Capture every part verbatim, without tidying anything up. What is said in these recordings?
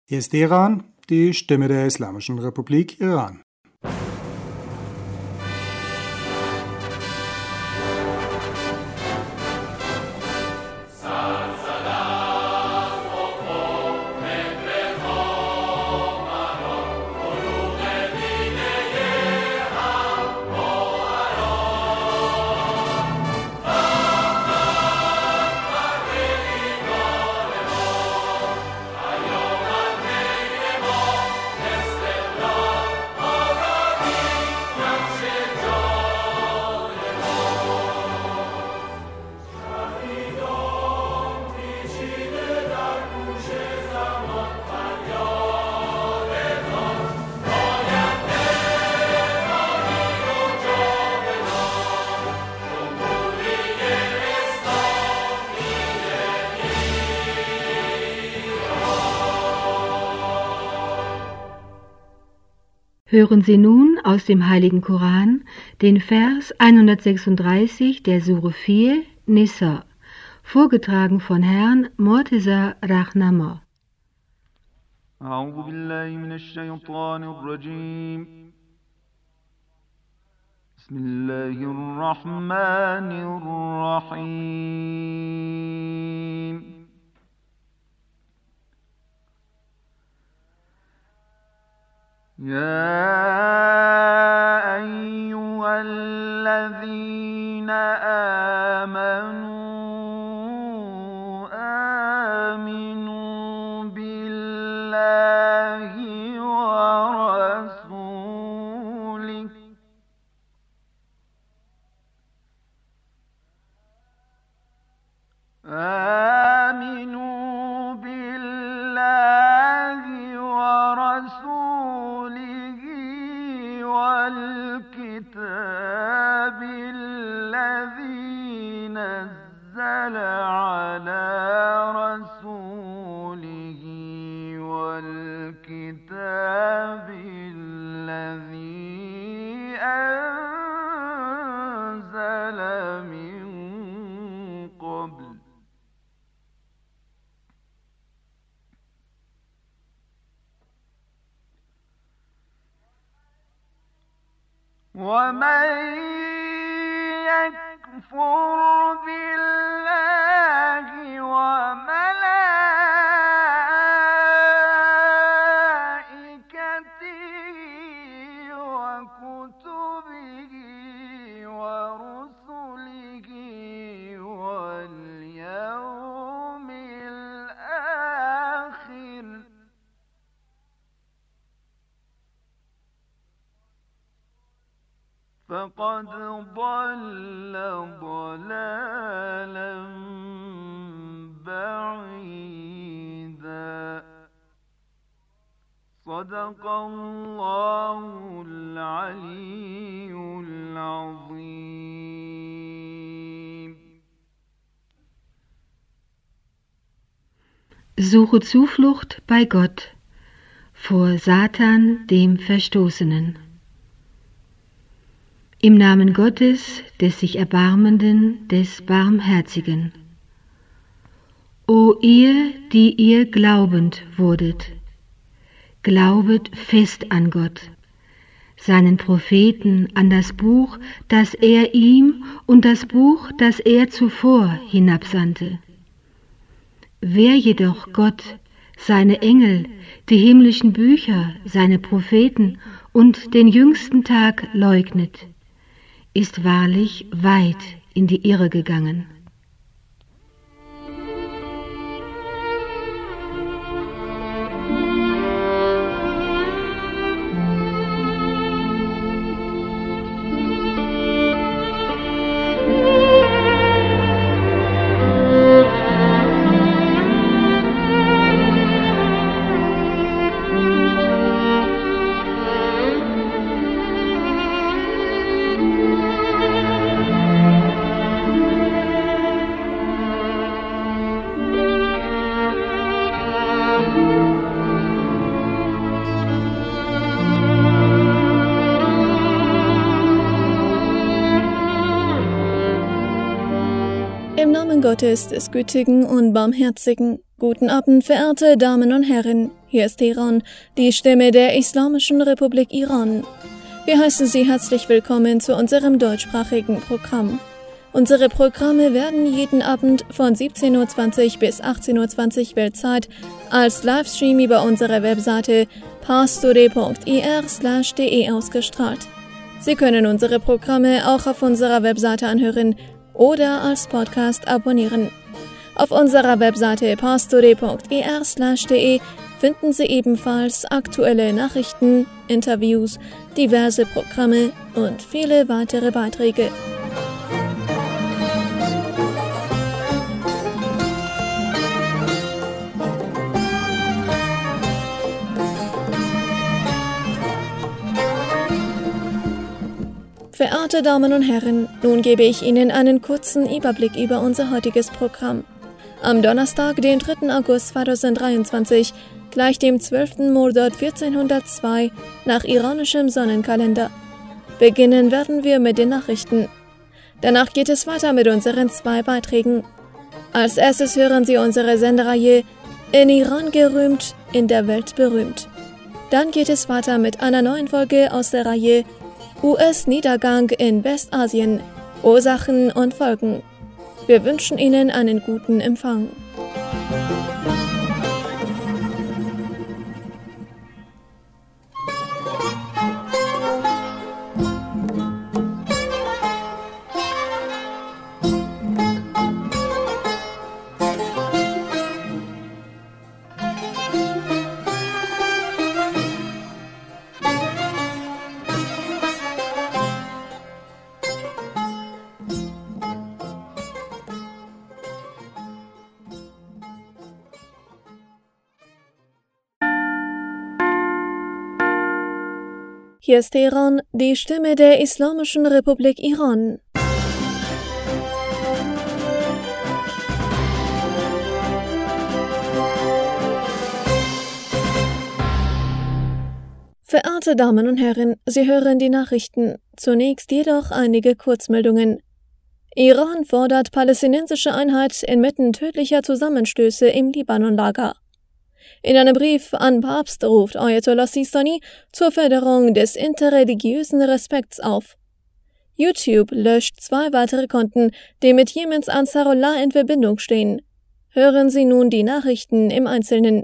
Hier ist Teheran, die Stimme der Islamischen Republik Iran. Hören Sie nun aus dem Heiligen Koran den Vers hundertsechsunddreißig der Sure vier, Nisa, vorgetragen von Herrn Morteza Rahnama. أعوذ بالله من الشيطان الرجيم بسم الله الرحمن الرحيم يا أيها الذين آمنوا آمنوا بالله ورسوله آمنوا بالله ورسوله والكتاب الذي نزل على رسوله والكتاب الذي أنزل من قبل ومن يكفر بالله وملائكته وكتبه ورسله واليوم الآخر فقد ضل ضلالا بعيدا صدق الله العلي العظيم. Suche Zuflucht bei Gott vor Satan, dem Verstoßenen. Im Namen Gottes, des sich Erbarmenden, des Barmherzigen. O ihr, die ihr glaubend wurdet, glaubet fest an Gott, seinen Propheten, an das Buch, das er ihm und das Buch, das er zuvor hinabsandte. Wer jedoch Gott, seine Engel, die himmlischen Bücher, seine Propheten und den jüngsten Tag leugnet, ist wahrlich weit in die Irre gegangen. Im Namen Gottes, des Gütigen und Barmherzigen, Guten Abend, verehrte Damen und Herren. Hier ist Teheran, die Stimme der Islamischen Republik Iran. Wir heißen Sie herzlich willkommen zu unserem deutschsprachigen Programm. Unsere Programme werden jeden Abend von siebzehn Uhr zwanzig bis achtzehn Uhr zwanzig Weltzeit als Livestream über unsere Webseite pastore punkt ir slash de ausgestrahlt. Sie können unsere Programme auch auf unserer Webseite anhören oder als Podcast abonnieren. Auf unserer Webseite pastore punkt ir slash de finden Sie ebenfalls aktuelle Nachrichten, Interviews, diverse Programme und viele weitere Beiträge. Verehrte Damen und Herren, nun gebe ich Ihnen einen kurzen Überblick über unser heutiges Programm. Am Donnerstag, den dritten August zweitausenddreiundzwanzig, gleich dem zwölften Mordad vierzehnhundertzwei nach iranischem Sonnenkalender. Beginnen werden wir mit den Nachrichten. Danach geht es weiter mit unseren zwei Beiträgen. Als erstes hören Sie unsere Sendereihe In Iran gerühmt, in der Welt berühmt. Dann geht es weiter mit einer neuen Folge aus der Reihe U S-Niedergang in Westasien, Ursachen und Folgen. Wir wünschen Ihnen einen guten Empfang. Hier ist Teheran, die Stimme der Islamischen Republik Iran. Verehrte Damen und Herren, Sie hören die Nachrichten. Zunächst jedoch einige Kurzmeldungen. Iran fordert palästinensische Einheit inmitten tödlicher Zusammenstöße im Libanon-Lager. In einem Brief an Papst ruft Ayatollah Sistani zur Förderung des interreligiösen Respekts auf. YouTube löscht zwei weitere Konten, die mit Jemens Ansarullah in Verbindung stehen. Hören Sie nun die Nachrichten im Einzelnen.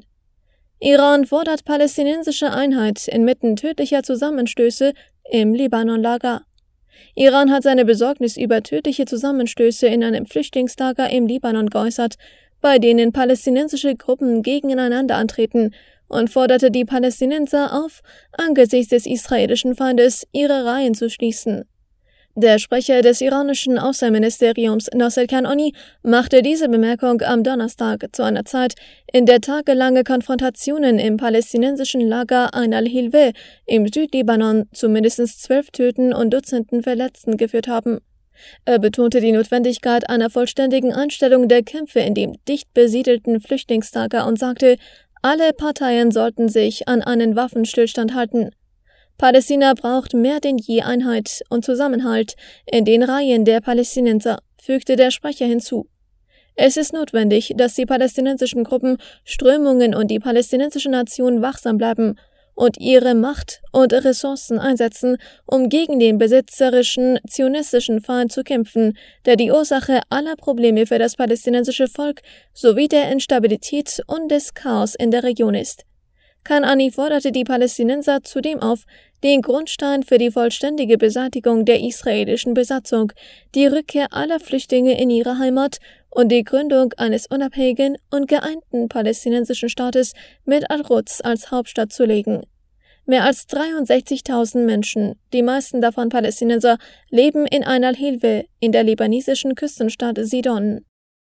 Iran fordert palästinensische Einheit inmitten tödlicher Zusammenstöße im Libanon-Lager. Iran hat seine Besorgnis über tödliche Zusammenstöße in einem Flüchtlingslager im Libanon geäußert, bei denen palästinensische Gruppen gegeneinander antreten, und forderte die Palästinenser auf, angesichts des israelischen Feindes ihre Reihen zu schließen. Der Sprecher des iranischen Außenministeriums Nasser Kanani machte diese Bemerkung am Donnerstag zu einer Zeit, in der tagelange Konfrontationen im palästinensischen Lager Ain al-Hilweh im Südlibanon zu mindestens zwölf Töten und Dutzenden Verletzten geführt haben. Er betonte die Notwendigkeit einer vollständigen Einstellung der Kämpfe in dem dicht besiedelten Flüchtlingslager und sagte, alle Parteien sollten sich an einen Waffenstillstand halten. Palästina braucht mehr denn je Einheit und Zusammenhalt in den Reihen der Palästinenser, fügte der Sprecher hinzu. Es ist notwendig, dass die palästinensischen Gruppen, Strömungen und die palästinensische Nation wachsam bleiben und ihre Macht und Ressourcen einsetzen, um gegen den besitzerischen, zionistischen Feind zu kämpfen, der die Ursache aller Probleme für das palästinensische Volk sowie der Instabilität und des Chaos in der Region ist. Kanani forderte die Palästinenser zudem auf, den Grundstein für die vollständige Beseitigung der israelischen Besatzung, die Rückkehr aller Flüchtlinge in ihre Heimat und die Gründung eines unabhängigen und geeinten palästinensischen Staates mit Al-Quds als Hauptstadt zu legen. Mehr als dreiundsechzigtausend Menschen, die meisten davon Palästinenser, leben in Ain al-Hilweh in der libanesischen Küstenstadt Sidon.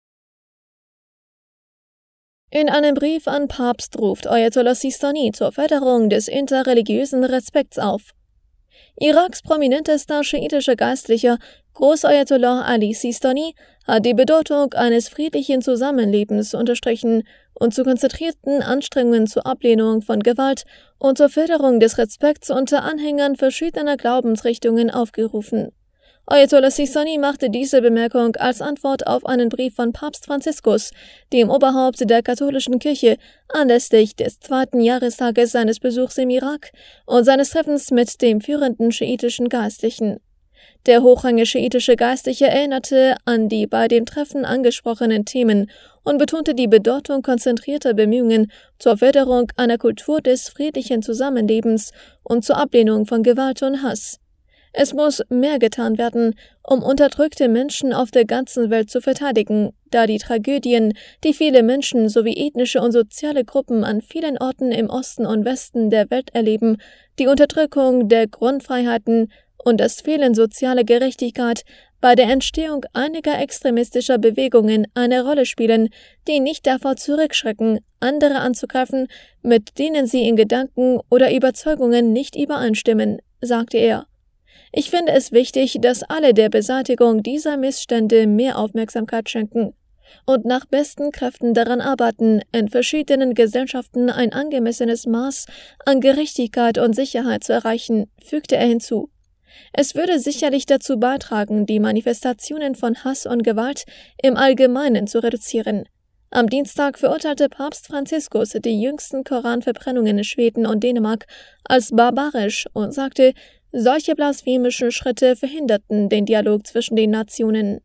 In einem Brief an Papst ruft Ayatollah Sistani zur Förderung des interreligiösen Respekts auf. Iraks prominentester schiitischer Geistlicher, Großayatollah Ali Sistani, hat die Bedeutung eines friedlichen Zusammenlebens unterstrichen und zu konzentrierten Anstrengungen zur Ablehnung von Gewalt und zur Förderung des Respekts unter Anhängern verschiedener Glaubensrichtungen aufgerufen. Ayatollah Sistani machte diese Bemerkung als Antwort auf einen Brief von Papst Franziskus, dem Oberhaupt der katholischen Kirche, anlässlich des zweiten Jahrestages seines Besuchs im Irak und seines Treffens mit dem führenden schiitischen Geistlichen. Der hochrangige schiitische Geistliche erinnerte an die bei dem Treffen angesprochenen Themen und betonte die Bedeutung konzentrierter Bemühungen zur Förderung einer Kultur des friedlichen Zusammenlebens und zur Ablehnung von Gewalt und Hass. Es muss mehr getan werden, um unterdrückte Menschen auf der ganzen Welt zu verteidigen, da die Tragödien, die viele Menschen sowie ethnische und soziale Gruppen an vielen Orten im Osten und Westen der Welt erleben, die Unterdrückung der Grundfreiheiten und das Fehlen sozialer Gerechtigkeit bei der Entstehung einiger extremistischer Bewegungen eine Rolle spielen, die nicht davor zurückschrecken, andere anzugreifen, mit denen sie in Gedanken oder Überzeugungen nicht übereinstimmen, sagte er. Ich finde es wichtig, dass alle der Beseitigung dieser Missstände mehr Aufmerksamkeit schenken und nach besten Kräften daran arbeiten, in verschiedenen Gesellschaften ein angemessenes Maß an Gerechtigkeit und Sicherheit zu erreichen, fügte er hinzu. Es würde sicherlich dazu beitragen, die Manifestationen von Hass und Gewalt im Allgemeinen zu reduzieren. Am Dienstag verurteilte Papst Franziskus die jüngsten Koranverbrennungen in Schweden und Dänemark als barbarisch und sagte, solche blasphemischen Schritte verhinderten den Dialog zwischen den Nationen.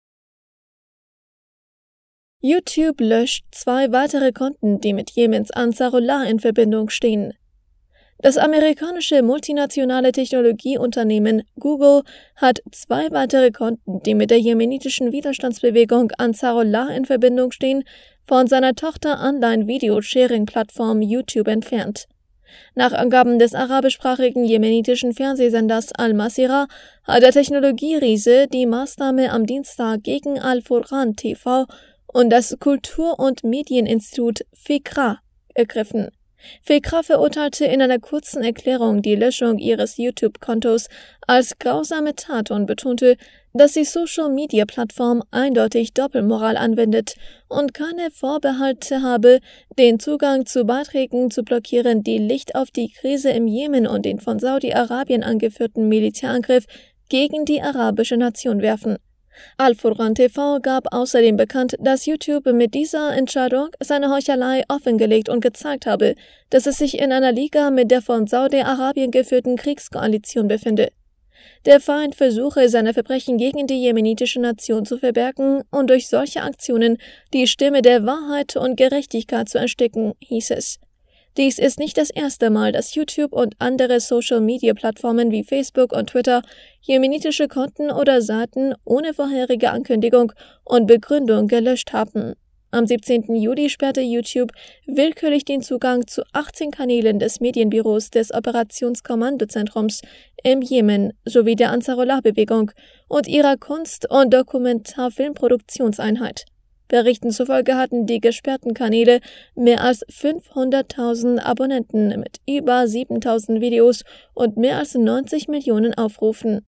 YouTube löscht zwei weitere Konten, die mit Jemens Ansarullah in Verbindung stehen. Das amerikanische multinationale Technologieunternehmen Google hat zwei weitere Konten, die mit der jemenitischen Widerstandsbewegung Ansarullah in Verbindung stehen, von seiner Tochter-Online-Video-Sharing-Plattform YouTube entfernt. Nach Angaben des arabischsprachigen jemenitischen Fernsehsenders Al-Masirah hat der Technologieriese die Maßnahme am Dienstag gegen Al-Furqan T V und das Kultur- und Medieninstitut Fikra ergriffen. Fikra verurteilte in einer kurzen Erklärung die Löschung ihres YouTube-Kontos als grausame Tat und betonte, dass die Social-Media-Plattform eindeutig Doppelmoral anwendet und keine Vorbehalte habe, den Zugang zu Beiträgen zu blockieren, die Licht auf die Krise im Jemen und den von Saudi-Arabien angeführten Militärangriff gegen die arabische Nation werfen. Al-Furqan T V gab außerdem bekannt, dass YouTube mit dieser Entscheidung seine Heuchelei offengelegt und gezeigt habe, dass es sich in einer Liga mit der von Saudi-Arabien geführten Kriegskoalition befinde. Der Feind versuche, seine Verbrechen gegen die jemenitische Nation zu verbergen und durch solche Aktionen die Stimme der Wahrheit und Gerechtigkeit zu ersticken, hieß es. Dies ist nicht das erste Mal, dass YouTube und andere Social-Media-Plattformen wie Facebook und Twitter jemenitische Konten oder Seiten ohne vorherige Ankündigung und Begründung gelöscht haben. Am siebzehnten Juli sperrte YouTube willkürlich den Zugang zu achtzehn Kanälen des Medienbüros des Operationskommandozentrums im Jemen sowie der Ansarullah-Bewegung und ihrer Kunst- und Dokumentarfilmproduktionseinheit. Berichten zufolge hatten die gesperrten Kanäle mehr als fünfhunderttausend Abonnenten mit über siebentausend Videos und mehr als neunzig Millionen Aufrufen.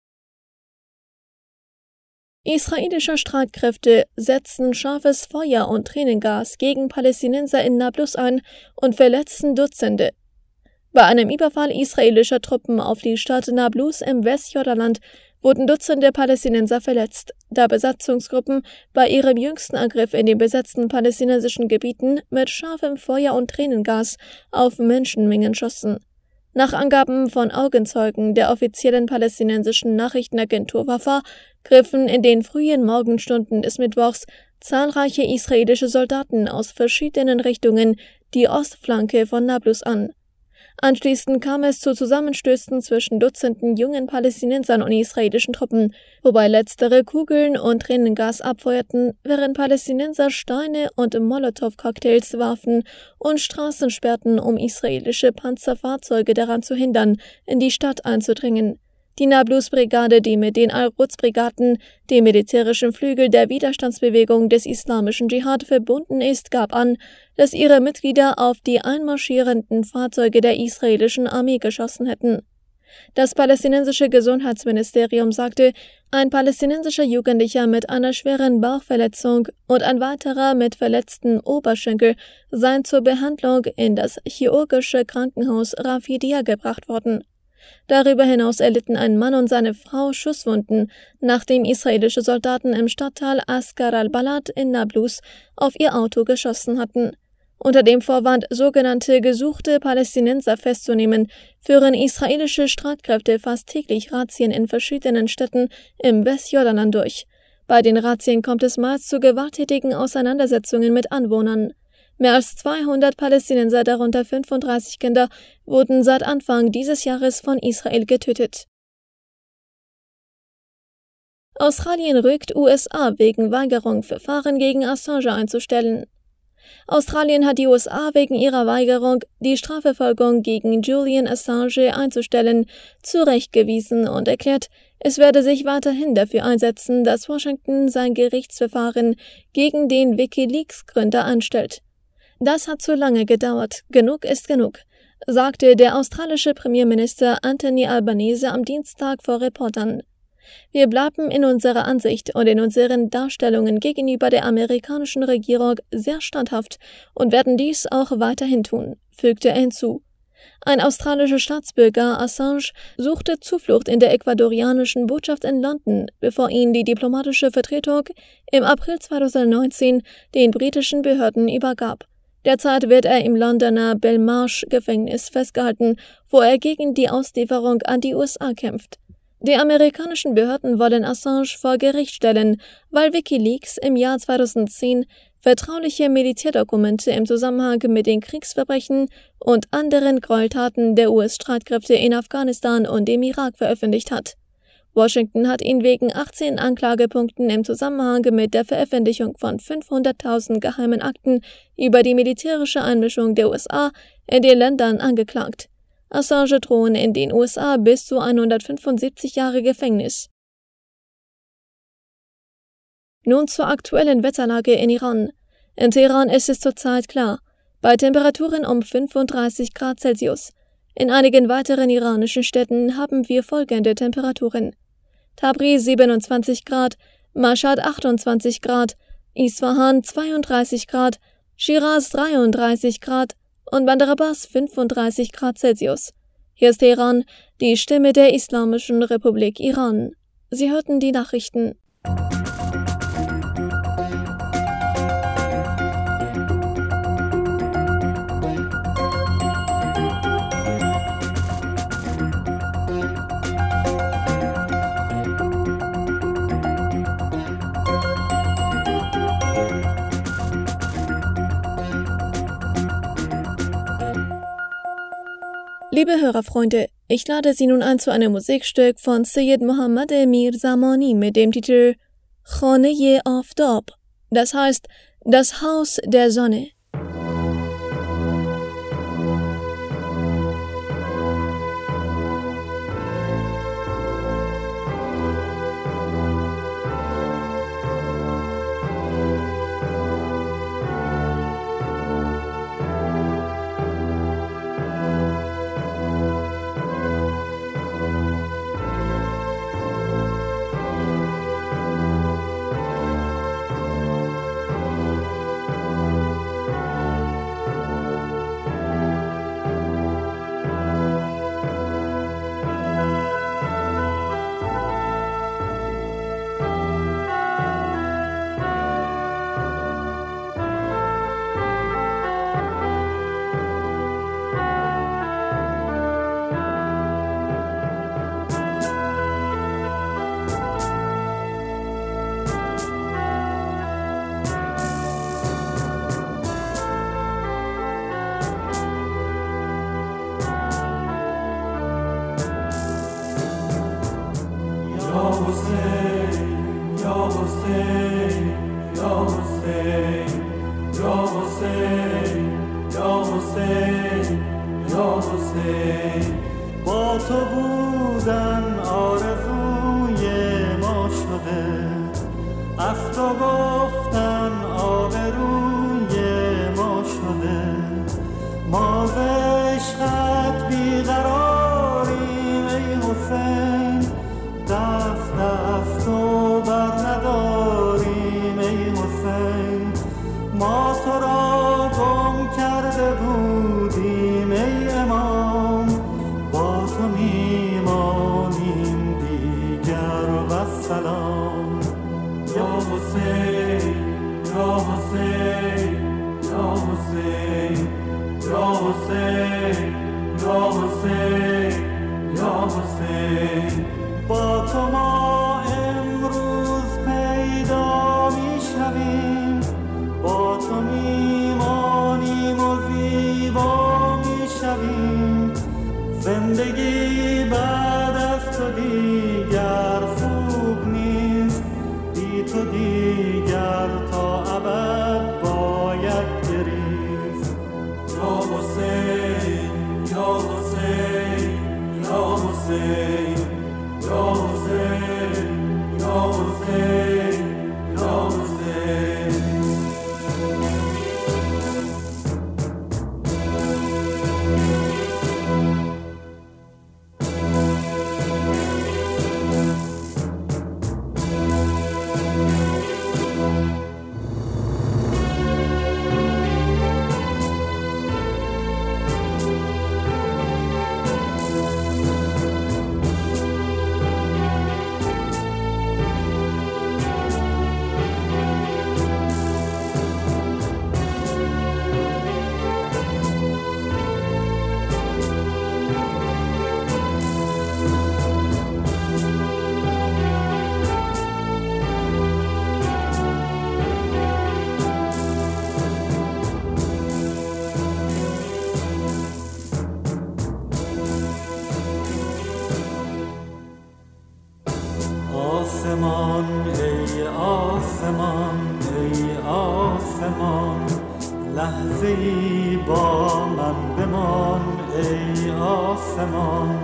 Israelische Streitkräfte setzten scharfes Feuer und Tränengas gegen Palästinenser in Nablus ein und verletzten Dutzende. Bei einem Überfall israelischer Truppen auf die Stadt Nablus im Westjordanland wurden Dutzende Palästinenser verletzt, da Besatzungsgruppen bei ihrem jüngsten Angriff in den besetzten palästinensischen Gebieten mit scharfem Feuer und Tränengas auf Menschenmengen schossen. Nach Angaben von Augenzeugen der offiziellen palästinensischen Nachrichtenagentur Wafa griffen in den frühen Morgenstunden des Mittwochs zahlreiche israelische Soldaten aus verschiedenen Richtungen die Ostflanke von Nablus an. Anschließend kam es zu Zusammenstößen zwischen Dutzenden jungen Palästinensern und israelischen Truppen, wobei letztere Kugeln und Tränengas abfeuerten, während Palästinenser Steine und Molotow-Cocktails warfen und Straßen sperrten, um israelische Panzerfahrzeuge daran zu hindern, in die Stadt einzudringen. Die Nablus-Brigade, die mit den Al-Quds-Brigaden, dem militärischen Flügel der Widerstandsbewegung des islamischen Dschihad, verbunden ist, gab an, dass ihre Mitglieder auf die einmarschierenden Fahrzeuge der israelischen Armee geschossen hätten. Das palästinensische Gesundheitsministerium sagte, ein palästinensischer Jugendlicher mit einer schweren Bauchverletzung und ein weiterer mit verletzten Oberschenkel seien zur Behandlung in das chirurgische Krankenhaus Rafidia gebracht worden. Darüber hinaus erlitten ein Mann und seine Frau Schusswunden, nachdem israelische Soldaten im Stadtteil Askar al-Balad in Nablus auf ihr Auto geschossen hatten. Unter dem Vorwand, sogenannte gesuchte Palästinenser festzunehmen, führen israelische Streitkräfte fast täglich Razzien in verschiedenen Städten im Westjordanland durch. Bei den Razzien kommt es meist zu gewalttätigen Auseinandersetzungen mit Anwohnern. Mehr als zweihundert Palästinenser, darunter fünfunddreißig Kinder, wurden seit Anfang dieses Jahres von Israel getötet. Australien rügt U S A wegen Weigerung, Verfahren gegen Assange einzustellen. Australien hat die U S A wegen ihrer Weigerung, die Strafverfolgung gegen Julian Assange einzustellen, zurechtgewiesen und erklärt, es werde sich weiterhin dafür einsetzen, dass Washington sein Gerichtsverfahren gegen den WikiLeaks-Gründer einstellt. Das hat zu lange gedauert, genug ist genug, sagte der australische Premierminister Anthony Albanese am Dienstag vor Reportern. Wir bleiben in unserer Ansicht und in unseren Darstellungen gegenüber der amerikanischen Regierung sehr standhaft und werden dies auch weiterhin tun, fügte er hinzu. Ein australischer Staatsbürger, Assange, suchte Zuflucht in der ecuadorianischen Botschaft in London, bevor ihn die diplomatische Vertretung im April zweitausendneunzehn den britischen Behörden übergab. Derzeit wird er im Londoner Belmarsh-Gefängnis festgehalten, wo er gegen die Auslieferung an die U S A kämpft. Die amerikanischen Behörden wollen Assange vor Gericht stellen, weil WikiLeaks im Jahr zweitausendzehn vertrauliche Militärdokumente im Zusammenhang mit den Kriegsverbrechen und anderen Gräueltaten der U S-Streitkräfte in Afghanistan und dem Irak veröffentlicht hat. Washington hat ihn wegen achtzehn Anklagepunkten im Zusammenhang mit der Veröffentlichung von fünfhunderttausend geheimen Akten über die militärische Einmischung der U S A in den Ländern angeklagt. Assange drohen in den U S A bis zu hundertfünfundsiebzig Jahre Gefängnis. Nun zur aktuellen Wetterlage in Iran. In Teheran ist es zurzeit klar, bei Temperaturen um fünfunddreißig Grad Celsius. In einigen weiteren iranischen Städten haben wir folgende Temperaturen: Tabriz siebenundzwanzig Grad, Mashhad achtundzwanzig Grad, Isfahan zweiunddreißig Grad, Shiraz dreiunddreißig Grad und Bandar Abbas fünfunddreißig Grad Celsius. Hier ist Teheran, die Stimme der Islamischen Republik Iran. Sie hörten die Nachrichten. Liebe Hörerfreunde, ich lade Sie nun ein zu einem Musikstück von Sayyid Mohammad Emir Zamani mit dem Titel Khane-e Aftab, das heißt das Haus der Sonne. با تو بودن آرزوی ما شده، افتا گفتن آبروی ما شده. ما ز عشقت بیقراریم ای حسین، دست دست و بر نداریم ای حسین. ما تو را گم کرده بودیم ای امام، با تو می زندگی بعد از تو دیگر خوب نیست، بی تو دیگر تا ابد باید گریست. یا حسین یا حسین یا حسین یا حسین یا حسین یا حسین. آسمان ای آسمان ای آسمان، لحظه ای با من بمان ای آسمان.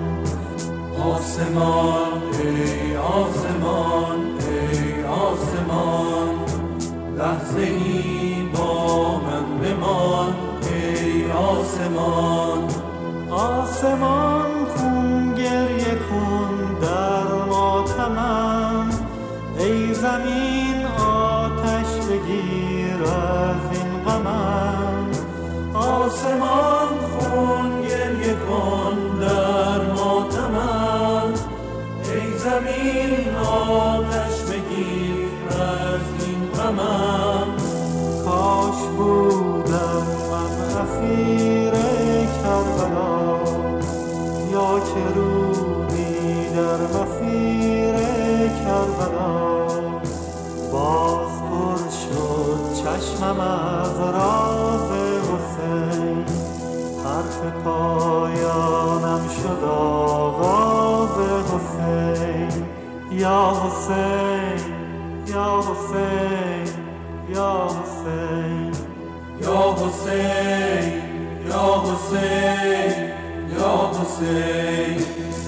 آسمان ای آسمان ای آسمان، لحظه ای با من بمان ای آسمان. آسمان خون گریه کن در ماتمم، ای زمین آتش بگیر از این غمم. آسمان خون گریه کن در ماتمم، ای زمین آتش بگیر از این غمم. کاش بودم من اسیر کربلا، یا که رودی در مسیر کربلا. باز پر شد چشمم از راز حسین، حرف پایانم شد آواز حسین. یا حسین یا حسین یا حسین یا حسین یا حسین یا حسین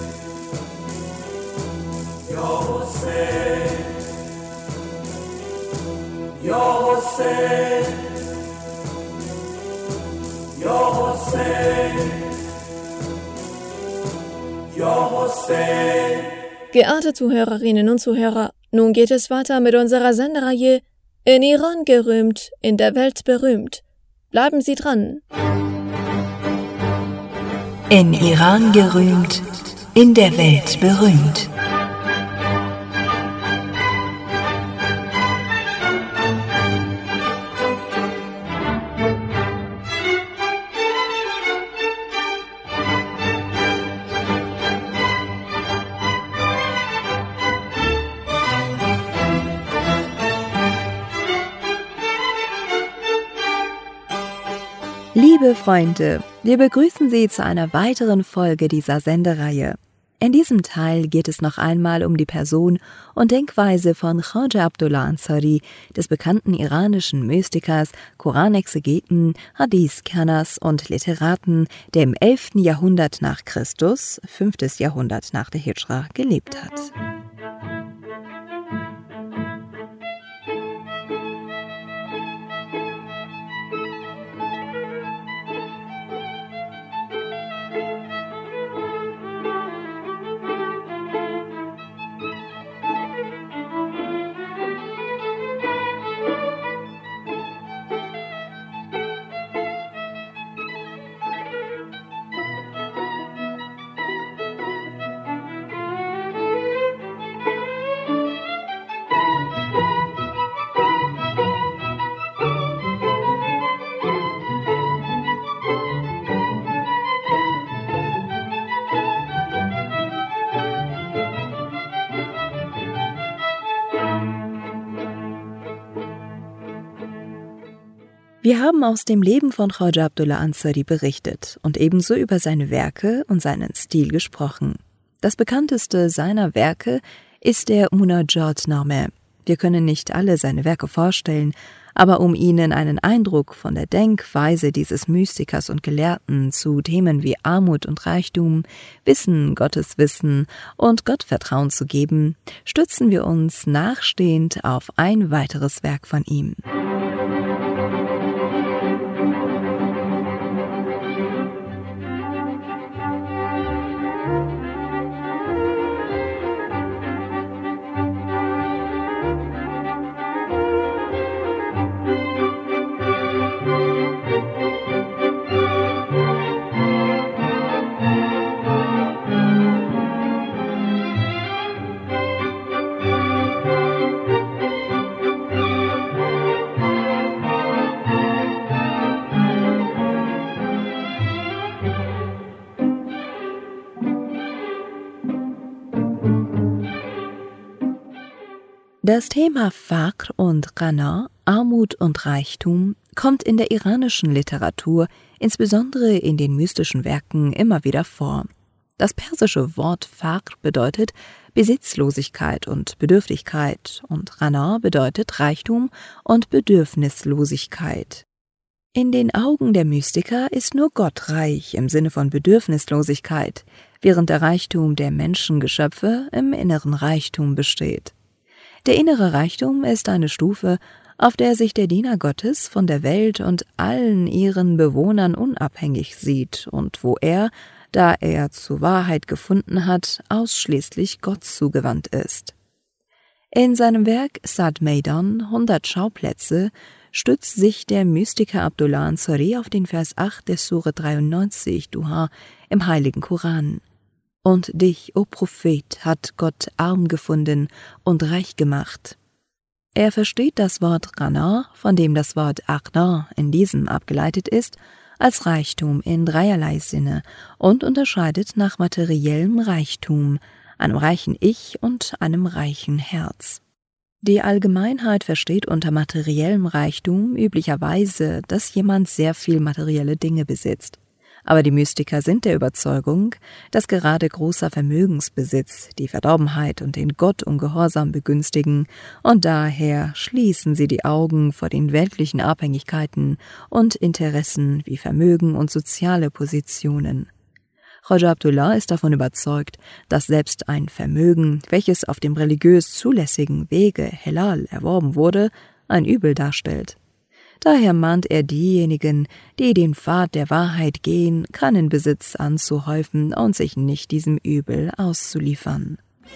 یا حسین یا حسین یا حسین یا حسین. Geehrte Zuhörerinnen und Zuhörer, nun geht es weiter mit unserer Sendereihe In Iran gerühmt, in der Welt berühmt. Bleiben Sie dran. In Iran gerühmt, in der Welt berühmt. Liebe Freunde, wir begrüßen Sie zu einer weiteren Folge dieser Sendereihe. In diesem Teil geht es noch einmal um die Person und Denkweise von Khaja Abdullah Ansari, des bekannten iranischen Mystikers, Koranexegeten, Hadith-Kenners und Literaten, der im elften Jahrhundert nach Christus, fünftes Jahrhundert nach der Hijra, gelebt hat. Wir haben aus dem Leben von Khaja Abdullah Ansari berichtet und ebenso über seine Werke und seinen Stil gesprochen. Das bekannteste seiner Werke ist der Munajat-Name. Wir können nicht alle seine Werke vorstellen, aber um Ihnen einen Eindruck von der Denkweise dieses Mystikers und Gelehrten zu Themen wie Armut und Reichtum, Wissen, Gotteswissen und Gottvertrauen zu geben, stützen wir uns nachstehend auf ein weiteres Werk von ihm. Das Thema Faqr und Ghana, Armut und Reichtum, kommt in der iranischen Literatur, insbesondere in den mystischen Werken, immer wieder vor. Das persische Wort Faqr bedeutet Besitzlosigkeit und Bedürftigkeit und Ghana bedeutet Reichtum und Bedürfnislosigkeit. In den Augen der Mystiker ist nur Gott reich im Sinne von Bedürfnislosigkeit, während der Reichtum der Menschengeschöpfe im inneren Reichtum besteht. Der innere Reichtum ist eine Stufe, auf der sich der Diener Gottes von der Welt und allen ihren Bewohnern unabhängig sieht und wo er, da er zur Wahrheit gefunden hat, ausschließlich Gott zugewandt ist. In seinem Werk Sad Maidan, hundert Schauplätze, stützt sich der Mystiker Abdullah Ansari auf den Vers acht der Sure dreiundneunzig Duha im Heiligen Koran. Und dich, o Prophet, hat Gott arm gefunden und reich gemacht. Er versteht das Wort Ghana, von dem das Wort Aghna in diesem abgeleitet ist, als Reichtum in dreierlei Sinne und unterscheidet nach materiellem Reichtum, einem reichen Ich und einem reichen Herz. Die Allgemeinheit versteht unter materiellem Reichtum üblicherweise, dass jemand sehr viel materielle Dinge besitzt. Aber die Mystiker sind der Überzeugung, dass gerade großer Vermögensbesitz die Verdorbenheit und den Gott ungehorsam begünstigen, und daher schließen sie die Augen vor den weltlichen Abhängigkeiten und Interessen wie Vermögen und soziale Positionen. Khaja Abdullah ist davon überzeugt, dass selbst ein Vermögen, welches auf dem religiös zulässigen Wege Helal erworben wurde, ein Übel darstellt. Daher mahnt er diejenigen, die den Pfad der Wahrheit gehen, keinen Besitz anzuhäufen und sich nicht diesem Übel auszuliefern.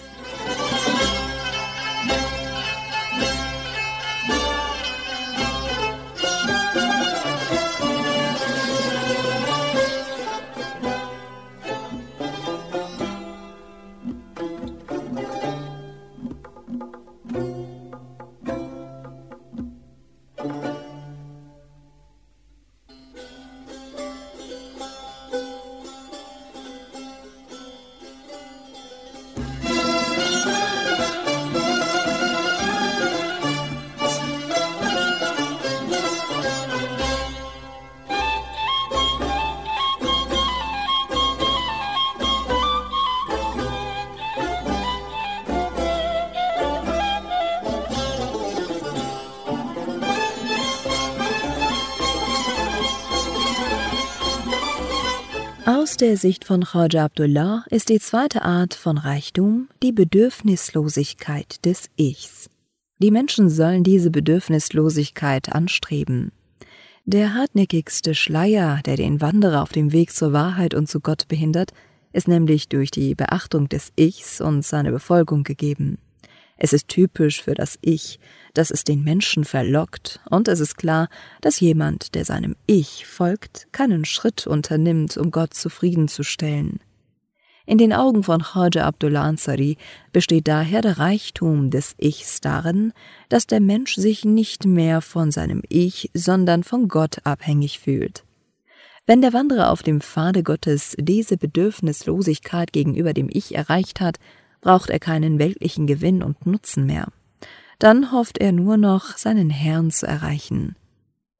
Aus der Sicht von Khaja Abdullah ist die zweite Art von Reichtum die Bedürfnislosigkeit des Ichs. Die Menschen sollen diese Bedürfnislosigkeit anstreben. Der hartnäckigste Schleier, der den Wanderer auf dem Weg zur Wahrheit und zu Gott behindert, ist nämlich durch die Beachtung des Ichs und seine Befolgung gegeben. Es ist typisch für das Ich, dass es den Menschen verlockt, und es ist klar, dass jemand, der seinem Ich folgt, keinen Schritt unternimmt, um Gott zufriedenzustellen. In den Augen von Khaja Abdullah Ansari besteht daher der Reichtum des Ichs darin, dass der Mensch sich nicht mehr von seinem Ich, sondern von Gott abhängig fühlt. Wenn der Wanderer auf dem Pfade Gottes diese Bedürfnislosigkeit gegenüber dem Ich erreicht hat, braucht er keinen weltlichen Gewinn und Nutzen mehr. Dann hofft er nur noch, seinen Herrn zu erreichen.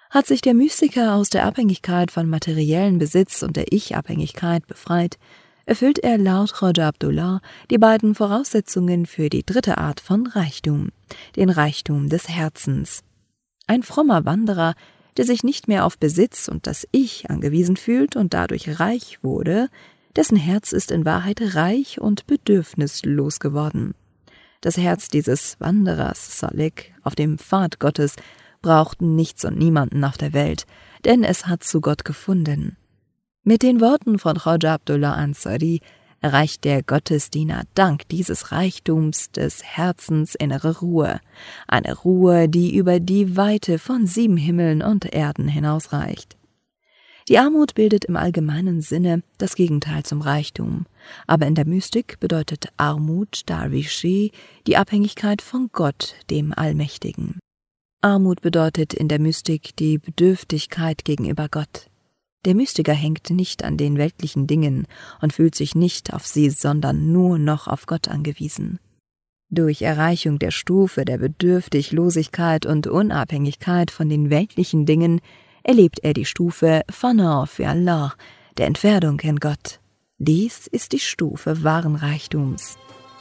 Hat sich der Mystiker aus der Abhängigkeit von materiellen Besitz und der Ich-Abhängigkeit befreit, erfüllt er laut Khwaja Abdullah die beiden Voraussetzungen für die dritte Art von Reichtum, den Reichtum des Herzens. Ein frommer Wanderer, der sich nicht mehr auf Besitz und das Ich angewiesen fühlt und dadurch reich wurde, dessen Herz ist in Wahrheit reich und bedürfnislos geworden. Das Herz dieses Wanderers, Salik, auf dem Pfad Gottes, braucht nichts und niemanden auf der Welt, denn es hat zu Gott gefunden. Mit den Worten von Khwaja Abdullah Ansari erreicht der Gottesdiener dank dieses Reichtums des Herzens innere Ruhe, eine Ruhe, die über die Weite von sieben Himmeln und Erden hinausreicht. Die Armut bildet im allgemeinen Sinne das Gegenteil zum Reichtum, aber in der Mystik bedeutet Armut, Darwishi, die Abhängigkeit von Gott, dem Allmächtigen. Armut bedeutet in der Mystik die Bedürftigkeit gegenüber Gott. Der Mystiker hängt nicht an den weltlichen Dingen und fühlt sich nicht auf sie, sondern nur noch auf Gott angewiesen. Durch Erreichung der Stufe der Bedürftiglosigkeit und Unabhängigkeit von den weltlichen Dingen erlebt er die Stufe Fana für Allah, der Entfernung in Gott. Dies ist die Stufe wahren Reichtums.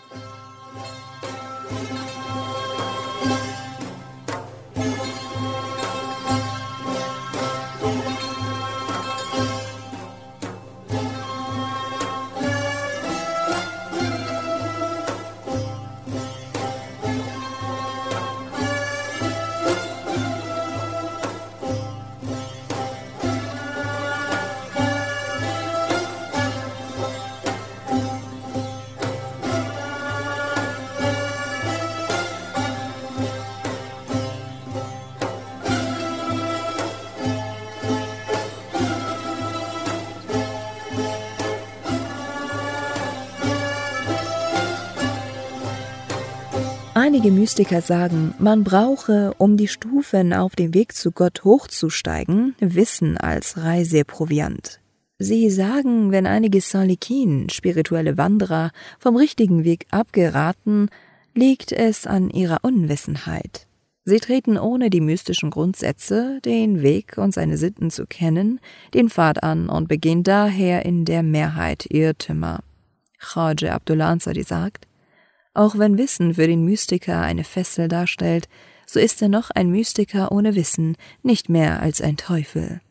Einige Mystiker sagen, man brauche, um die Stufen auf dem Weg zu Gott hochzusteigen, Wissen als Reiseproviant. Sie sagen, wenn einige Salikin, spirituelle Wanderer, vom richtigen Weg abgeraten, liegt es an ihrer Unwissenheit. Sie treten ohne die mystischen Grundsätze, den Weg und seine Sitten zu kennen, den Pfad an und begehen daher in der Mehrheit Irrtümer. Khwaja Abdullah Ansari sagt, auch wenn Wissen für den Mystiker eine Fessel darstellt, so ist er noch ein Mystiker ohne Wissen, nicht mehr als ein Teufel.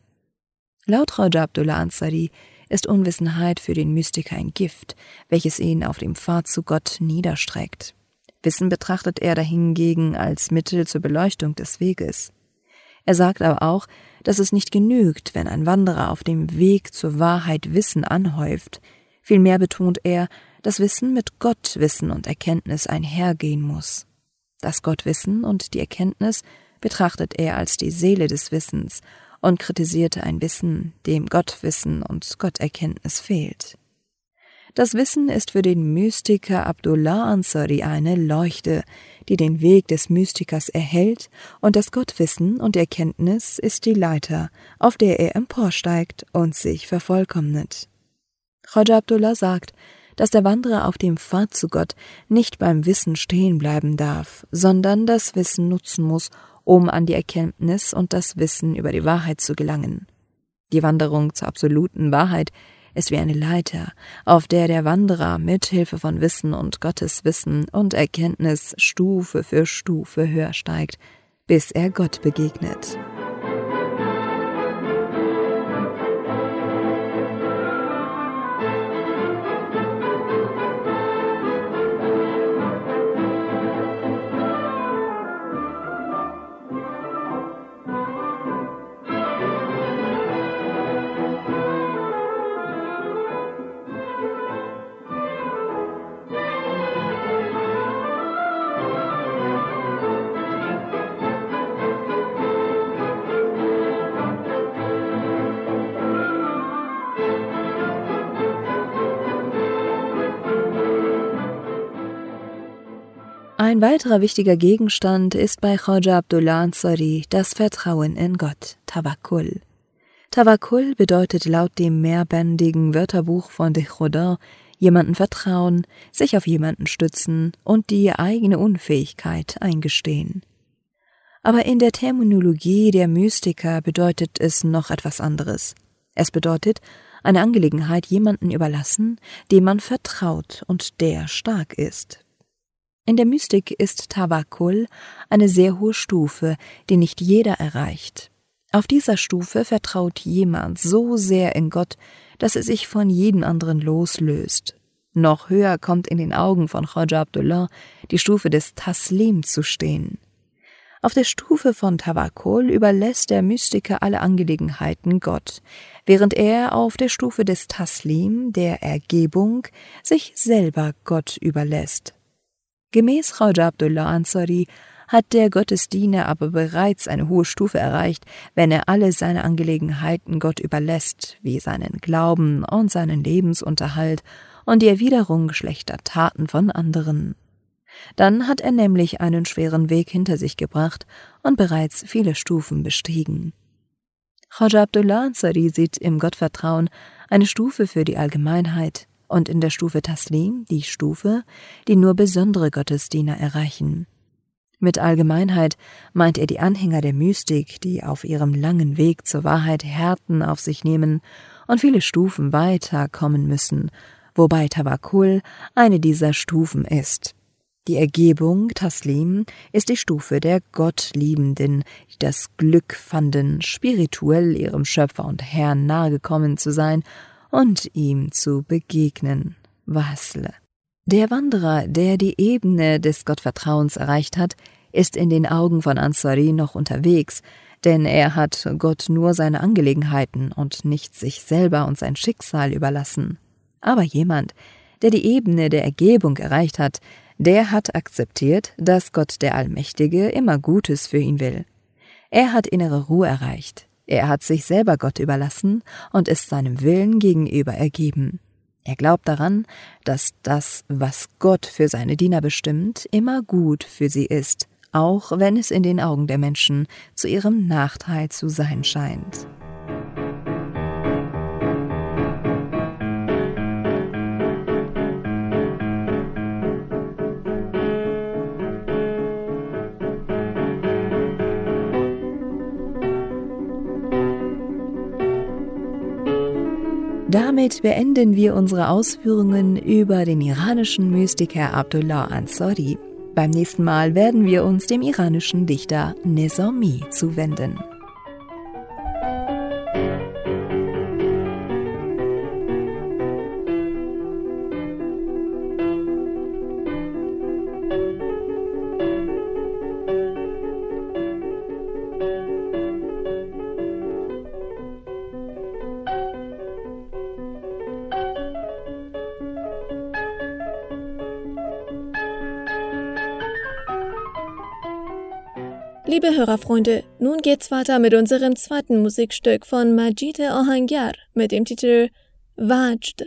Laut Khwaja Abdullah Ansari ist Unwissenheit für den Mystiker ein Gift, welches ihn auf dem Pfad zu Gott niederstreckt. Wissen betrachtet er dahingegen als Mittel zur Beleuchtung des Weges. Er sagt aber auch, dass es nicht genügt, wenn ein Wanderer auf dem Weg zur Wahrheit Wissen anhäuft. Vielmehr betont er, dass Wissen mit Gottwissen und Erkenntnis einhergehen muss. Das Gottwissen und die Erkenntnis betrachtet er als die Seele des Wissens und kritisierte ein Wissen, dem Gottwissen und Gotterkenntnis fehlt. Das Wissen ist für den Mystiker Abdullah Ansari eine Leuchte, die den Weg des Mystikers erhellt, und das Gottwissen und Erkenntnis ist die Leiter, auf der er emporsteigt und sich vervollkommnet. Khwaja Abdullah sagt, dass der Wanderer auf dem Pfad zu Gott nicht beim Wissen stehen bleiben darf, sondern das Wissen nutzen muss, um an die Erkenntnis und das Wissen über die Wahrheit zu gelangen. Die Wanderung zur absoluten Wahrheit ist wie eine Leiter, auf der der Wanderer mit Hilfe von Wissen und Gotteswissen und Erkenntnis Stufe für Stufe höher steigt, bis er Gott begegnet. Ein weiterer wichtiger Gegenstand ist bei Khwaja Abdullah Ansari das Vertrauen in Gott, Tawakkul. Tawakkul bedeutet laut dem mehrbändigen Wörterbuch von de Khuda jemanden vertrauen, sich auf jemanden stützen und die eigene Unfähigkeit eingestehen. Aber in der Terminologie der Mystiker bedeutet es noch etwas anderes. Es bedeutet, eine Angelegenheit jemanden überlassen, dem man vertraut und der stark ist. In der Mystik ist Tawakkul eine sehr hohe Stufe, die nicht jeder erreicht. Auf dieser Stufe vertraut jemand so sehr in Gott, dass er sich von jedem anderen loslöst. Noch höher kommt in den Augen von Khwaja Abdullah die Stufe des Taslim zu stehen. Auf der Stufe von Tawakkul überlässt der Mystiker alle Angelegenheiten Gott, während er auf der Stufe des Taslim, der Ergebung, sich selber Gott überlässt. Gemäß Khwaja Abdullah Ansari hat der Gottesdiener aber bereits eine hohe Stufe erreicht, wenn er alle seine Angelegenheiten Gott überlässt, wie seinen Glauben und seinen Lebensunterhalt und die Erwiderung schlechter Taten von anderen. Dann hat er nämlich einen schweren Weg hinter sich gebracht und bereits viele Stufen bestiegen. Khwaja Abdullah Ansari sieht im Gottvertrauen eine Stufe für die Allgemeinheit und in der Stufe Taslim die Stufe, die nur besondere Gottesdiener erreichen. Mit Allgemeinheit meint er die Anhänger der Mystik, die auf ihrem langen Weg zur Wahrheit Härten auf sich nehmen und viele Stufen weiter kommen müssen, wobei Tawakkul eine dieser Stufen ist. Die Ergebung, Taslim, ist die Stufe der Gottliebenden, die das Glück fanden, spirituell ihrem Schöpfer und Herrn nahegekommen zu sein und ihm zu begegnen. Wasle. Der Wanderer, der die Ebene des Gottvertrauens erreicht hat, ist in den Augen von Ansari noch unterwegs, denn er hat Gott nur seine Angelegenheiten und nicht sich selber und sein Schicksal überlassen. Aber jemand, der die Ebene der Ergebung erreicht hat, der hat akzeptiert, dass Gott der Allmächtige immer Gutes für ihn will. Er hat innere Ruhe erreicht. Er hat sich selber Gott überlassen und ist seinem Willen gegenüber ergeben. Er glaubt daran, dass das, was Gott für seine Diener bestimmt, immer gut für sie ist, auch wenn es in den Augen der Menschen zu ihrem Nachteil zu sein scheint. Damit beenden wir unsere Ausführungen über den iranischen Mystiker Abdullah Ansari. Beim nächsten Mal werden wir uns dem iranischen Dichter Nizami zuwenden. Liebe Hörerfreunde, nun geht's weiter mit unserem zweiten Musikstück von Majid Ohangyar mit dem Titel Wajd.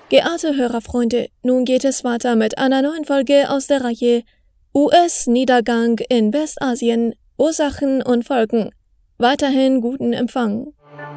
Geehrte Hörerfreunde, nun geht es weiter mit einer neuen Folge aus der Reihe U S-Niedergang in Westasien, Ursachen und Folgen. Weiterhin guten Empfang.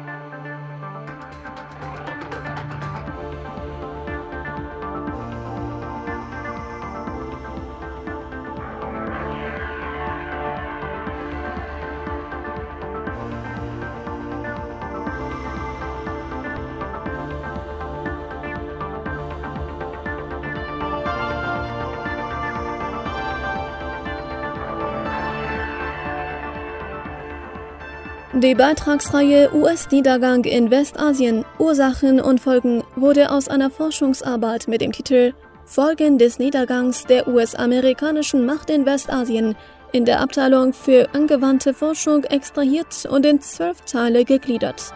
Die Beitragsreihe U S-Niedergang in Westasien, Ursachen und Folgen wurde aus einer Forschungsarbeit mit dem Titel Folgen des Niedergangs der U S-amerikanischen Macht in Westasien in der Abteilung für angewandte Forschung extrahiert und in zwölf Teile gegliedert.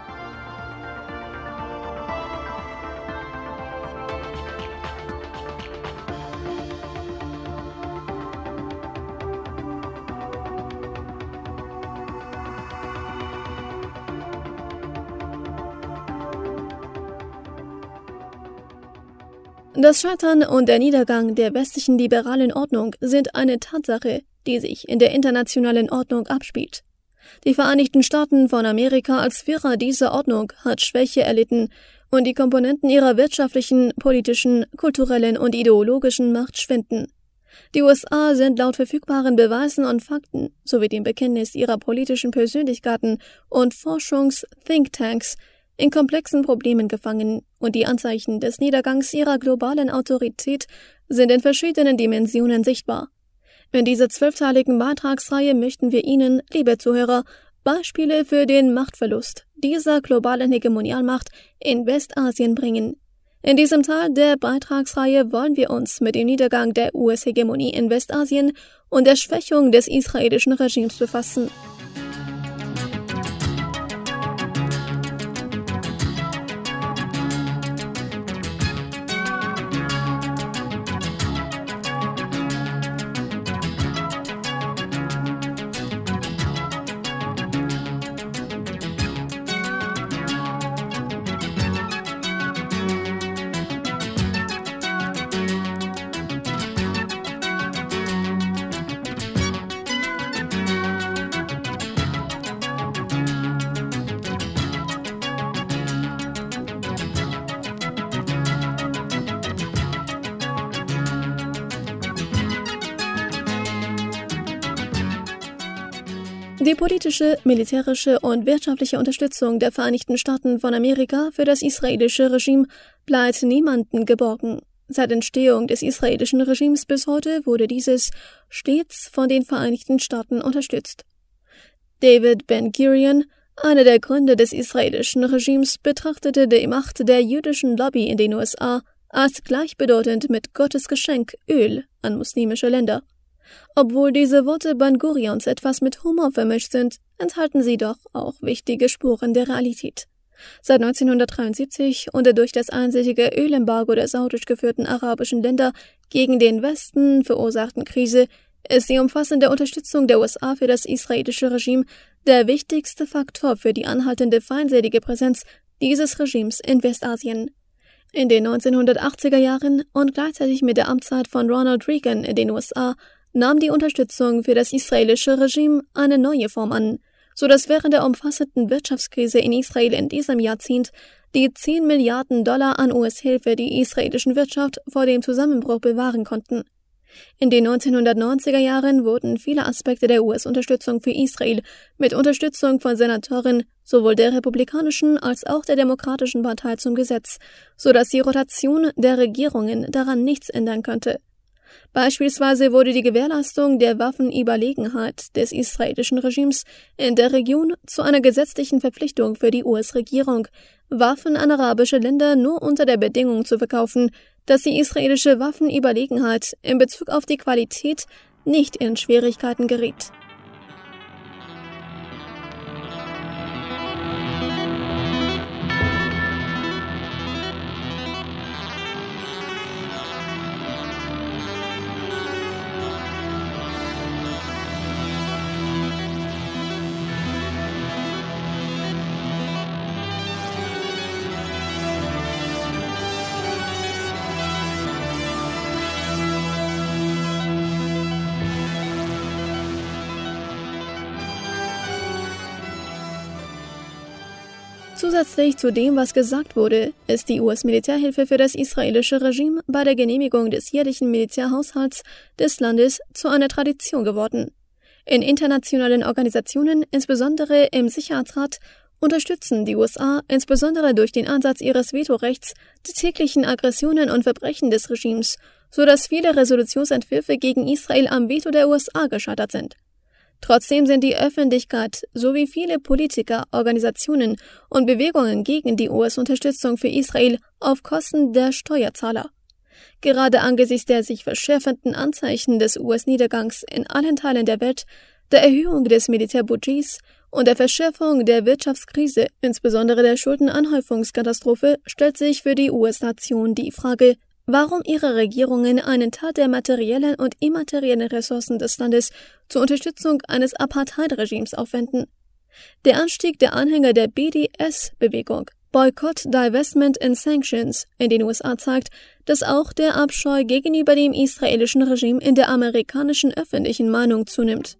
Das Scheitern und der Niedergang der westlichen liberalen Ordnung sind eine Tatsache, die sich in der internationalen Ordnung abspielt. Die Vereinigten Staaten von Amerika als Führer dieser Ordnung hat Schwäche erlitten und die Komponenten ihrer wirtschaftlichen, politischen, kulturellen und ideologischen Macht schwinden. Die U S A sind laut verfügbaren Beweisen und Fakten sowie dem Bekenntnis ihrer politischen Persönlichkeiten und Forschungs-Thinktanks in komplexen Problemen gefangen und die Anzeichen des Niedergangs ihrer globalen Autorität sind in verschiedenen Dimensionen sichtbar. In dieser zwölfteiligen Beitragsreihe möchten wir Ihnen, liebe Zuhörer, Beispiele für den Machtverlust dieser globalen Hegemonialmacht in Westasien bringen. In diesem Teil der Beitragsreihe wollen wir uns mit dem Niedergang der U S-Hegemonie in Westasien und der Schwächung des israelischen Regimes befassen. Die politische, militärische und wirtschaftliche Unterstützung der Vereinigten Staaten von Amerika für das israelische Regime bleibt niemandem geborgen. Seit Entstehung des israelischen Regimes bis heute wurde dieses stets von den Vereinigten Staaten unterstützt. David Ben-Gurion, einer der Gründer des israelischen Regimes, betrachtete die Macht der jüdischen Lobby in den U S A als gleichbedeutend mit Gottes Geschenk Öl an muslimische Länder. Obwohl diese Worte Ben-Gurions etwas mit Humor vermischt sind, enthalten sie doch auch wichtige Spuren der Realität. Seit neunzehnhundertdreiundsiebzig und der durch das einseitige Ölembargo der saudisch geführten arabischen Länder gegen den Westen verursachten Krise ist die umfassende Unterstützung der U S A für das israelische Regime der wichtigste Faktor für die anhaltende feindselige Präsenz dieses Regimes in Westasien. In den neunzehnhundertachtziger Jahren und gleichzeitig mit der Amtszeit von Ronald Reagan in den U S A nahm die Unterstützung für das israelische Regime eine neue Form an, so dass während der umfassenden Wirtschaftskrise in Israel in diesem Jahrzehnt die zehn Milliarden Dollar an U S-Hilfe die israelischen Wirtschaft vor dem Zusammenbruch bewahren konnten. In den neunzehnhundertneunziger Jahren wurden viele Aspekte der U S-Unterstützung für Israel mit Unterstützung von Senatoren sowohl der Republikanischen als auch der Demokratischen Partei zum Gesetz, so dass die Rotation der Regierungen daran nichts ändern könnte. Beispielsweise wurde die Gewährleistung der Waffenüberlegenheit des israelischen Regimes in der Region zu einer gesetzlichen Verpflichtung für die U S-Regierung, Waffen an arabische Länder nur unter der Bedingung zu verkaufen, dass die israelische Waffenüberlegenheit in Bezug auf die Qualität nicht in Schwierigkeiten geriet. Zusätzlich zu dem, was gesagt wurde, ist die U S-Militärhilfe für das israelische Regime bei der Genehmigung des jährlichen Militärhaushalts des Landes zu einer Tradition geworden. In internationalen Organisationen, insbesondere im Sicherheitsrat, unterstützen die U S A, insbesondere durch den Einsatz ihres Vetorechts, die täglichen Aggressionen und Verbrechen des Regimes, so dass viele Resolutionsentwürfe gegen Israel am Veto der U S A gescheitert sind. Trotzdem sind die Öffentlichkeit sowie viele Politiker, Organisationen und Bewegungen gegen die U S-Unterstützung für Israel auf Kosten der Steuerzahler. Gerade angesichts der sich verschärfenden Anzeichen des U S-Niedergangs in allen Teilen der Welt, der Erhöhung des Militärbudgets und der Verschärfung der Wirtschaftskrise, insbesondere der Schuldenanhäufungskatastrophe, stellt sich für die U S-Nation die Frage, warum ihre Regierungen einen Teil der materiellen und immateriellen Ressourcen des Landes zur Unterstützung eines Apartheid-Regimes aufwenden. Der Anstieg der Anhänger der B D S-Bewegung, Boycott, Divestment and Sanctions, in den U S A zeigt, dass auch der Abscheu gegenüber dem israelischen Regime in der amerikanischen öffentlichen Meinung zunimmt.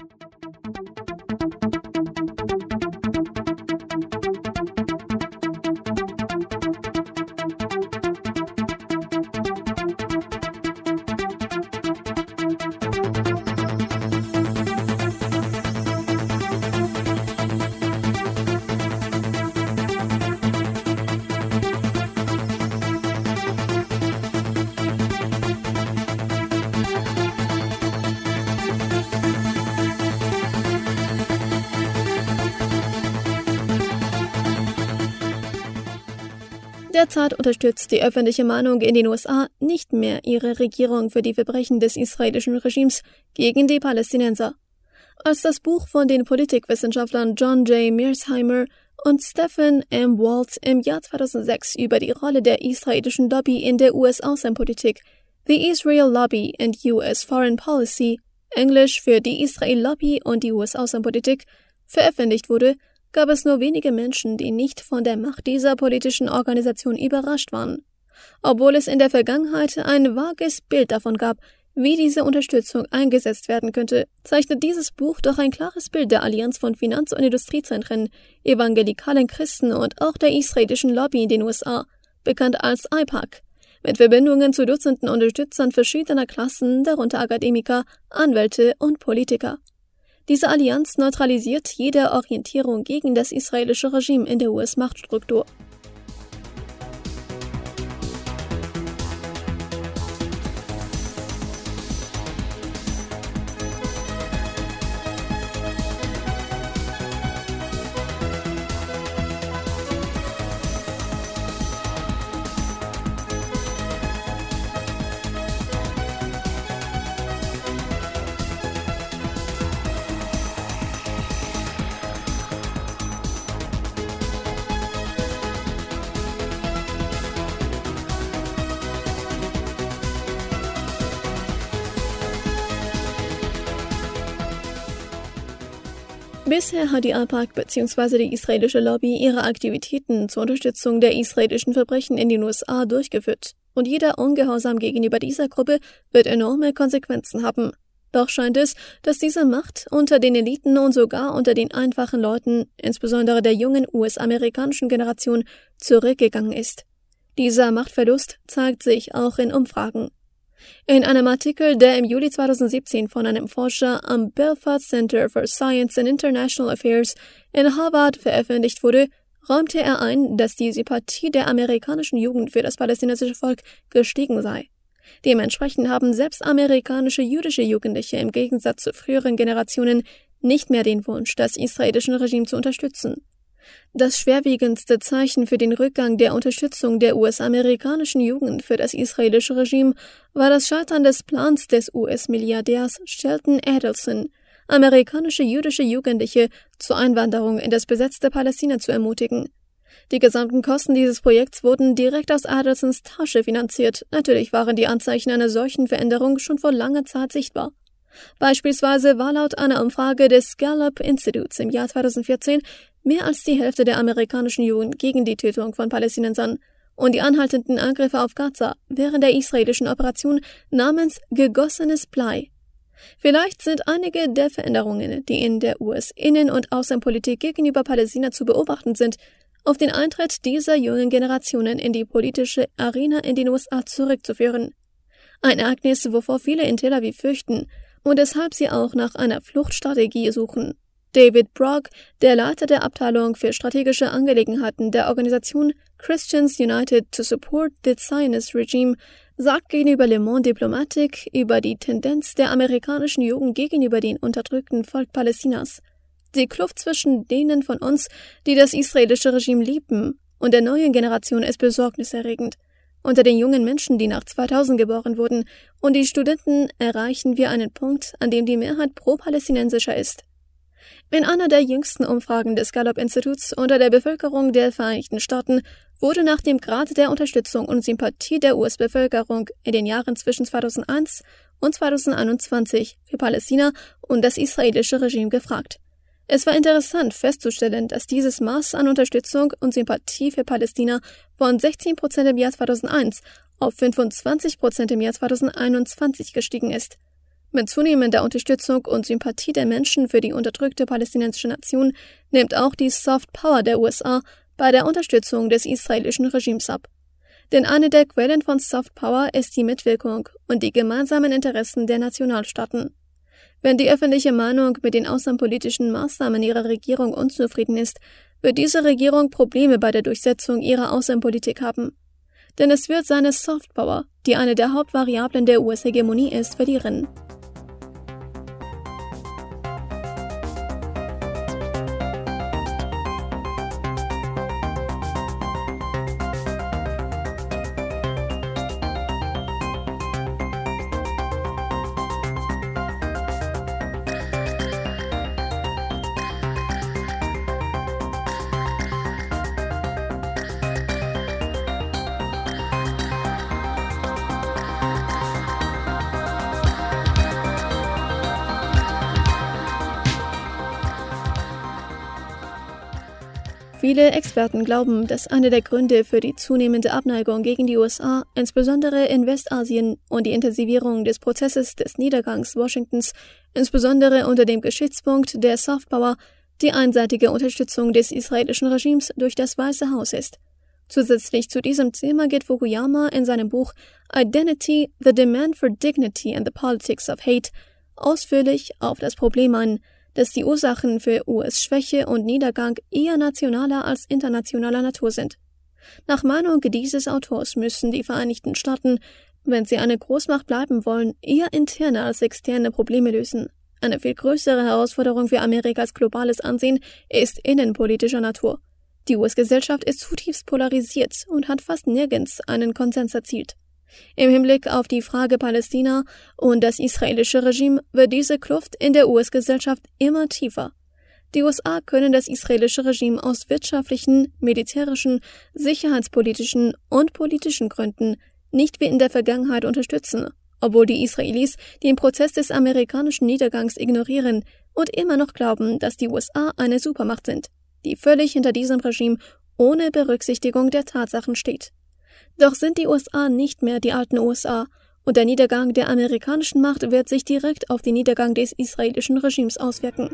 Derzeit unterstützt die öffentliche Meinung in den U S A nicht mehr ihre Regierung für die Verbrechen des israelischen Regimes gegen die Palästinenser. Als das Buch von den Politikwissenschaftlern John J. Mearsheimer und Stephen M. Walt im Jahr zweitausendsechs über die Rolle der israelischen Lobby in der U S-Außenpolitik, The Israel Lobby and U S Foreign Policy, Englisch für die Israel-Lobby und die U S-Außenpolitik, veröffentlicht wurde, gab es nur wenige Menschen, die nicht von der Macht dieser politischen Organisation überrascht waren. Obwohl es in der Vergangenheit ein vages Bild davon gab, wie diese Unterstützung eingesetzt werden könnte, zeichnet dieses Buch doch ein klares Bild der Allianz von Finanz- und Industriezentren, evangelikalen Christen und auch der israelischen Lobby in den U S A, bekannt als I PAC, mit Verbindungen zu Dutzenden Unterstützern verschiedener Klassen, darunter Akademiker, Anwälte und Politiker. Diese Allianz neutralisiert jede Orientierung gegen das israelische Regime in der U S-Machtstruktur. Bisher hat die I PAC bzw. die israelische Lobby ihre Aktivitäten zur Unterstützung der israelischen Verbrechen in den U S A durchgeführt, und jeder Ungehorsam gegenüber dieser Gruppe wird enorme Konsequenzen haben. Doch scheint es, dass diese Macht unter den Eliten und sogar unter den einfachen Leuten, insbesondere der jungen U S-amerikanischen Generation, zurückgegangen ist. Dieser Machtverlust zeigt sich auch in Umfragen. In einem Artikel, der im Juli zweitausendsiebzehn von einem Forscher am Belfast Center for Science and International Affairs in Harvard veröffentlicht wurde, räumte er ein, dass die Sympathie der amerikanischen Jugend für das palästinensische Volk gestiegen sei. Dementsprechend haben selbst amerikanische jüdische Jugendliche im Gegensatz zu früheren Generationen nicht mehr den Wunsch, das israelische Regime zu unterstützen. Das schwerwiegendste Zeichen für den Rückgang der Unterstützung der U S-amerikanischen Jugend für das israelische Regime war das Scheitern des Plans des U S-Milliardärs Shelton Adelson, amerikanische jüdische Jugendliche zur Einwanderung in das besetzte Palästina zu ermutigen. Die gesamten Kosten dieses Projekts wurden direkt aus Adelsons Tasche finanziert. Natürlich waren die Anzeichen einer solchen Veränderung schon vor langer Zeit sichtbar. Beispielsweise war laut einer Umfrage des Gallup Instituts im Jahr zweitausendvierzehn mehr als die Hälfte der amerikanischen Jugend gegen die Tötung von Palästinensern und die anhaltenden Angriffe auf Gaza während der israelischen Operation namens gegossenes Blei. Vielleicht sind einige der Veränderungen, die in der U S-Innen- und Außenpolitik gegenüber Palästina zu beobachten sind, auf den Eintritt dieser jungen Generationen in die politische Arena in den U S A zurückzuführen. Ein Ereignis, wovor viele in Tel Aviv fürchten und deshalb sie auch nach einer Fluchtstrategie suchen. David Brogg, der Leiter der Abteilung für strategische Angelegenheiten der Organisation Christians United to Support the Zionist Regime, sagt gegenüber Le Monde Diplomatique über die Tendenz der amerikanischen Jugend gegenüber dem unterdrückten Volk Palästinas. Die Kluft zwischen denen von uns, die das israelische Regime lieben, und der neuen Generation ist besorgniserregend. Unter den jungen Menschen, die nach zweitausend geboren wurden, und die Studenten erreichen wir einen Punkt, an dem die Mehrheit pro-palästinensischer ist. In einer der jüngsten Umfragen des Gallup-Instituts unter der Bevölkerung der Vereinigten Staaten wurde nach dem Grad der Unterstützung und Sympathie der U S-Bevölkerung in den Jahren zwischen zweitausendeins und zweitausendeinundzwanzig für Palästina und das israelische Regime gefragt. Es war interessant festzustellen, dass dieses Maß an Unterstützung und Sympathie für Palästina von sechzehn Prozent im Jahr zweitausendeins auf fünfundzwanzig Prozent im Jahr zweitausendeinundzwanzig gestiegen ist. Mit zunehmender Unterstützung und Sympathie der Menschen für die unterdrückte palästinensische Nation nimmt auch die Soft Power der U S A bei der Unterstützung des israelischen Regimes ab. Denn eine der Quellen von Soft Power ist die Mitwirkung und die gemeinsamen Interessen der Nationalstaaten. Wenn die öffentliche Meinung mit den außenpolitischen Maßnahmen ihrer Regierung unzufrieden ist, wird diese Regierung Probleme bei der Durchsetzung ihrer Außenpolitik haben. Denn es wird seine Soft Power, die eine der Hauptvariablen der U S-Hegemonie ist, verlieren. Viele Experten glauben, dass einer der Gründe für die zunehmende Abneigung gegen die U S A, insbesondere in Westasien, und die Intensivierung des Prozesses des Niedergangs Washingtons, insbesondere unter dem Gesichtspunkt der Soft Power, die einseitige Unterstützung des israelischen Regimes durch das Weiße Haus ist. Zusätzlich zu diesem Thema geht Fukuyama in seinem Buch Identity, the Demand for Dignity and the Politics of Hate ausführlich auf das Problem ein, dass die Ursachen für U S-Schwäche und Niedergang eher nationaler als internationaler Natur sind. Nach Meinung dieses Autors müssen die Vereinigten Staaten, wenn sie eine Großmacht bleiben wollen, eher interne als externe Probleme lösen. Eine viel größere Herausforderung für Amerikas globales Ansehen ist innenpolitischer Natur. Die U S-Gesellschaft ist zutiefst polarisiert und hat fast nirgends einen Konsens erzielt. Im Hinblick auf die Frage Palästina und das israelische Regime wird diese Kluft in der U S-Gesellschaft immer tiefer. Die U S A können das israelische Regime aus wirtschaftlichen, militärischen, sicherheitspolitischen und politischen Gründen nicht wie in der Vergangenheit unterstützen, obwohl die Israelis den Prozess des amerikanischen Niedergangs ignorieren und immer noch glauben, dass die U S A eine Supermacht sind, die völlig hinter diesem Regime ohne Berücksichtigung der Tatsachen steht. Doch sind die U S A nicht mehr die alten U S A, und der Niedergang der amerikanischen Macht wird sich direkt auf den Niedergang des israelischen Regimes auswirken.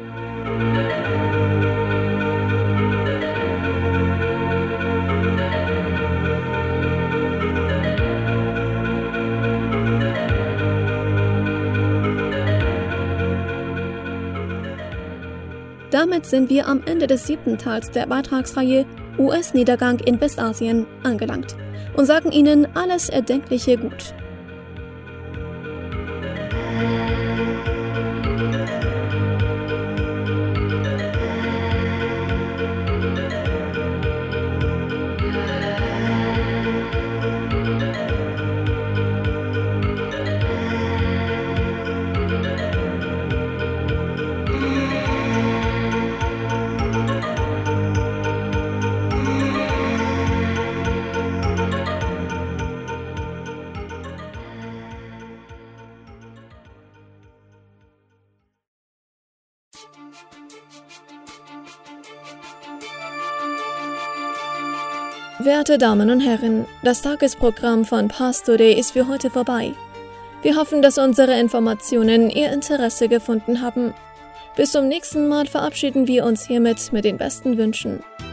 Damit sind wir am Ende des siebten Teils der Beitragsreihe U S-Niedergang in Westasien angelangt und sagen Ihnen alles Erdenkliche gut. Werte Damen und Herren, das Tagesprogramm von Pars Today ist für heute vorbei. Wir hoffen, dass unsere Informationen Ihr Interesse gefunden haben. Bis zum nächsten Mal verabschieden wir uns hiermit mit den besten Wünschen.